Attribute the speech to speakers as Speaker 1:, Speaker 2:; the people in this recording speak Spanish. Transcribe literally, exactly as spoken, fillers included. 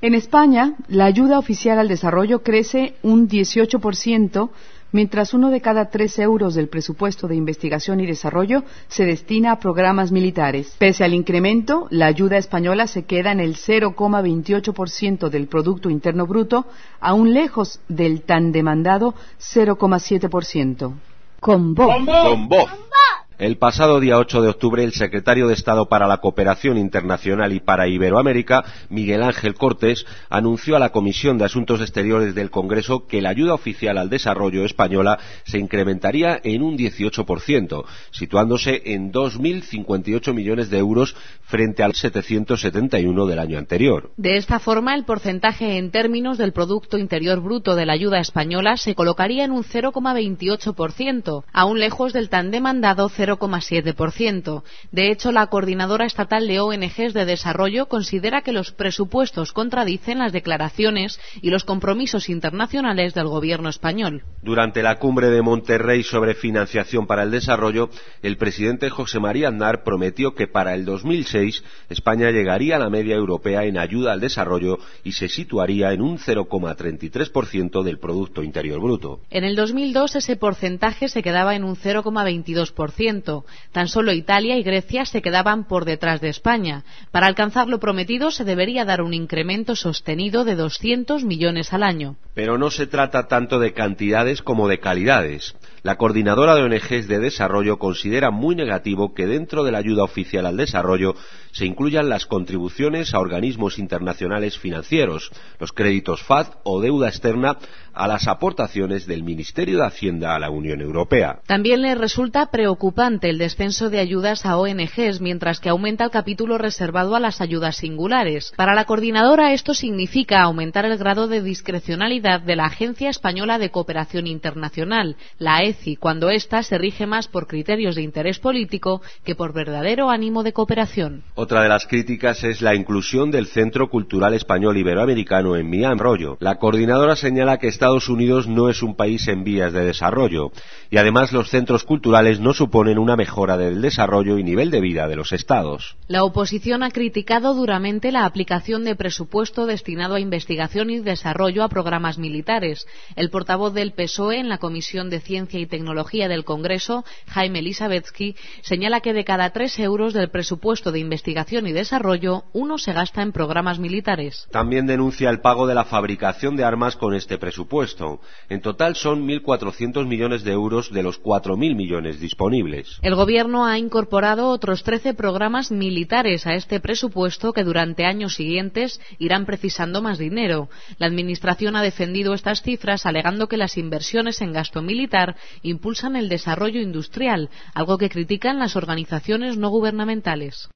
Speaker 1: En España, la ayuda oficial al desarrollo crece un dieciocho por ciento, mientras uno de cada tres euros del presupuesto de investigación y desarrollo se destina a programas militares. Pese al incremento, la ayuda española se queda en el cero coma veintiocho por ciento del Producto Interno Bruto, aún lejos del tan demandado cero coma siete por ciento.
Speaker 2: Con voz.
Speaker 3: Con voz. El pasado día ocho de octubre, el secretario de Estado para la Cooperación Internacional y para Iberoamérica, Miguel Ángel Cortés, anunció a la Comisión de Asuntos Exteriores del Congreso que la ayuda oficial al desarrollo española se incrementaría en un dieciocho por ciento, situándose en dos mil cincuenta y ocho millones de euros frente al setecientos setenta y uno del año anterior.
Speaker 2: De esta forma, el porcentaje en términos del Producto Interior Bruto de la ayuda española se colocaría en un cero coma veintiocho por ciento, aún lejos del tan demandado cero coma siete por ciento. De hecho, la Coordinadora Estatal de O N Ges de Desarrollo considera que los presupuestos contradicen las declaraciones y los compromisos internacionales del Gobierno español.
Speaker 3: Durante la cumbre de Monterrey sobre financiación para el desarrollo, el presidente José María Aznar prometió que para el dos mil seis España llegaría a la media europea en ayuda al desarrollo y se situaría en un cero coma treinta y tres por ciento del Producto Interior Bruto.
Speaker 2: En el dos mil dos ese porcentaje se quedaba en un cero coma veintidós por ciento. Tan solo Italia y Grecia se quedaban por detrás de España. Para alcanzar lo prometido se debería dar un incremento sostenido de doscientos millones al año.
Speaker 3: Pero no se trata tanto de cantidades como de calidades. La Coordinadora de O N Ges de Desarrollo considera muy negativo que dentro de la ayuda oficial al desarrollo se incluyan las contribuciones a organismos internacionales financieros, los créditos F A D o deuda externa a las aportaciones del Ministerio de Hacienda a la Unión Europea.
Speaker 2: También le resulta preocupante el descenso de ayudas a O N Ges, mientras que aumenta el capítulo reservado a las ayudas singulares. Para la coordinadora esto significa aumentar el grado de discrecionalidad de la Agencia Española de Cooperación Internacional, la A E C I, cuando ésta se rige más por criterios de interés político que por verdadero ánimo de cooperación.
Speaker 3: Otra de las críticas es la inclusión del Centro Cultural Español Iberoamericano en Mi Arroyo. La coordinadora señala que Estados Unidos no es un país en vías de desarrollo y además los centros culturales no suponen una mejora del desarrollo y nivel de vida de los estados.
Speaker 2: La oposición ha criticado duramente la aplicación de presupuesto destinado a investigación y desarrollo a programas militares. El portavoz del P S O E en la Comisión de Ciencia y Tecnología del Congreso, Jaime Elisabetsky, señala que de cada tres euros del presupuesto de investigación y desarrollo, uno se gasta en programas militares.
Speaker 3: También denuncia el pago de la fabricación de armas con este presupuesto. En total son mil cuatrocientos millones de euros de los cuatro mil millones disponibles.
Speaker 2: El Gobierno ha incorporado otros trece programas militares a este presupuesto que durante años siguientes irán precisando más dinero. La Administración ha defendido estas cifras alegando que las inversiones en gasto militar impulsan el desarrollo industrial, algo que critican las organizaciones no gubernamentales.